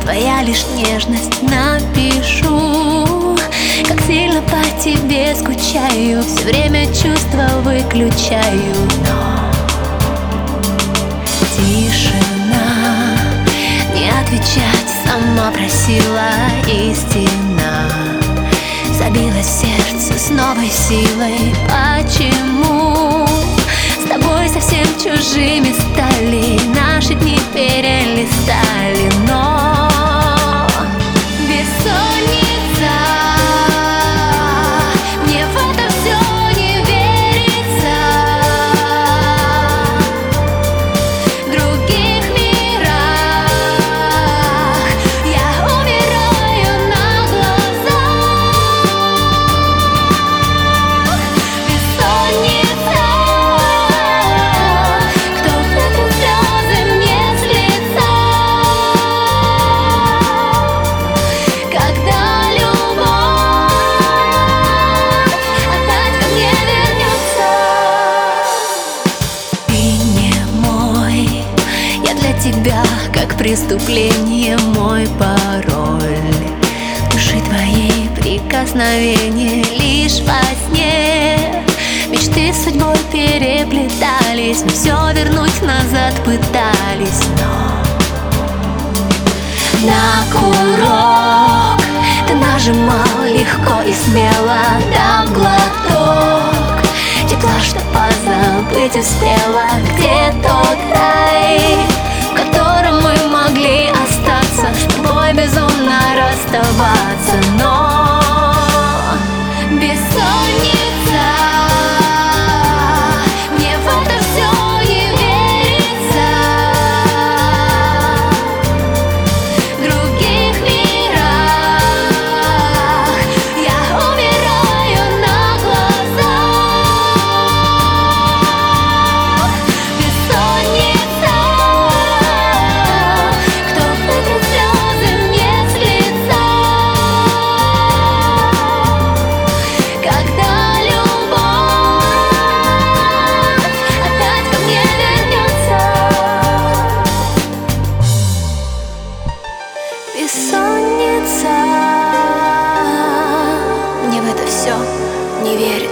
твоя лишь нежность. Напишу, как сильно по тебе скучаю, все время чувства выключаю, но тишина, не отвечать сама просила, и стена забилась в сердце с новой силой. Почему с тобой совсем чужими стали, наши дни перелистали, но бессонница, мне в это все не верится. В других мирах я умираю на глазах. Бессонница, кто вытрет слезы мне с лица, когда любовь опять ко мне вернется. Ты не мой, я для тебя как преступление, мой пароль души твоей прикосновение. Лишь во сне мечты с судьбой переплетались, мы все вернуть назад пытались, но на курок ты нажимал легко и смело, дам глоток тепла, что позабыть успела. Где тот рай, в котором мы могли остаться, с тобой безумно расставаться, но бессонница, мне в это все не верится. В других мирах я умираю на глазах. Бессонница, кто вытрет слезы мне с лица, когда любовь опять ко мне вернется. Бессонница, мне в это все не верится.